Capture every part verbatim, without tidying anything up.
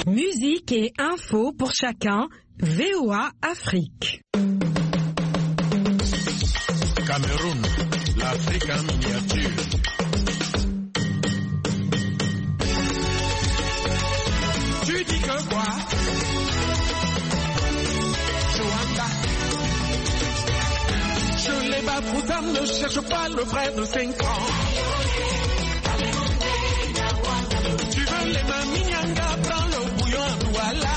Musique et info pour chacun, V O A Afrique. Cameroun, l'Afrique en miniature. Tu dis que quoi? Joanda. Je les bats pourtant, ne cherche pas le frère de cinq ans. Tu veux les maminianga, prends le bouillon à Douala.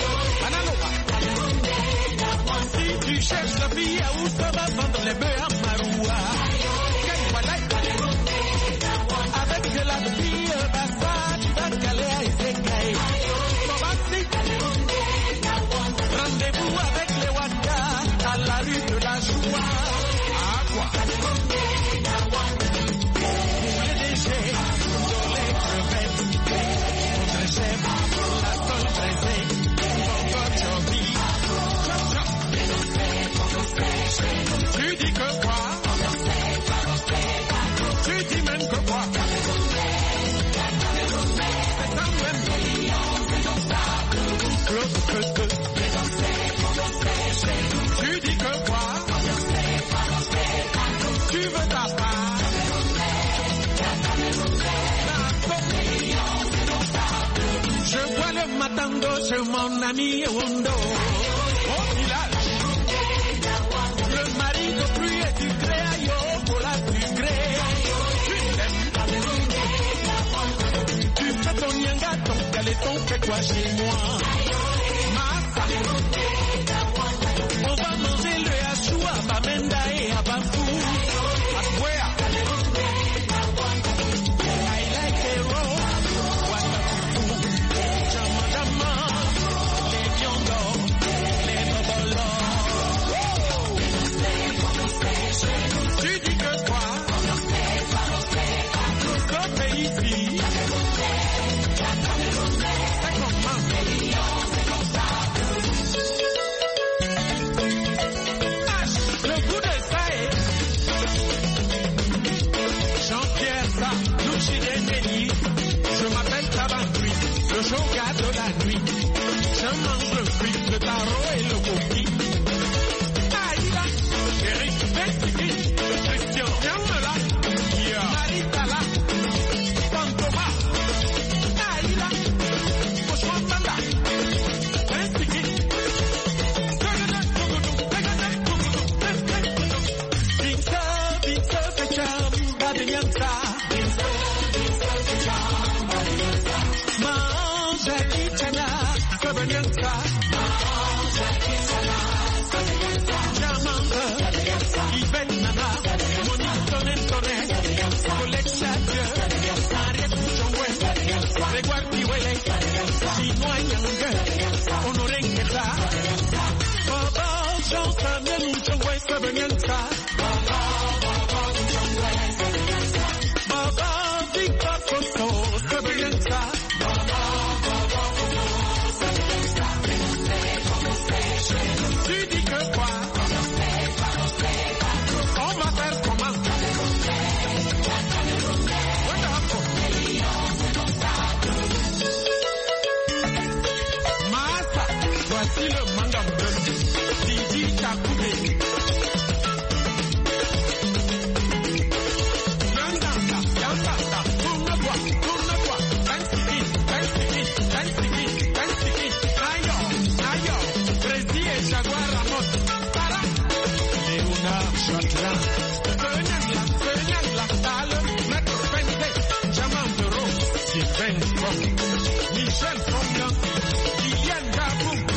Si tu cherches la fille à où ça va vendre les bœufs à Maroua. Avec de la fille bassa, tu vas caler à Ezekaï. Rendez-vous avec les Waka à la rue de la Joie. À quoi? Pour les déchets, pour les crevettes, notre chef, la seule pressée, pour votre vie. Tu dis que quoi? Tu dis même que quoi? C'est ça même. Que, que, que. Tu dis que quoi? Tu veux ta part? Je vois le matando chez mon ami Wondo. Au village, le mari de pluie et du gré, aïe, pour la du gré. Tu fais ton nyanga, ton galeton, fais quoi chez moi? Massa. On va manger le hachou à Bamenda et à Bafou. À Kwea. I like it raw. Watafu. Chamadama. Les Nyongo. Les Bobolo. Tu dis que quoi? Ce pays-ci. C'est comment? Le goût de ça est Jean-Pierre ça, nous Chidénéli. Je m'appelle Tabancuit, le shoga de la nuit. Je mange le fruit, le taro et le coquille. Aïda, Eric, Bentigui, Christian, Yamela, Marita là, Pantoma, Aïda, Oshwambanda, Bentigui. Tu dis que quoi? On va faire comment? Massa, voici le mangam. Didi Takoubé. Michel Fongan, Kylian Gaboum,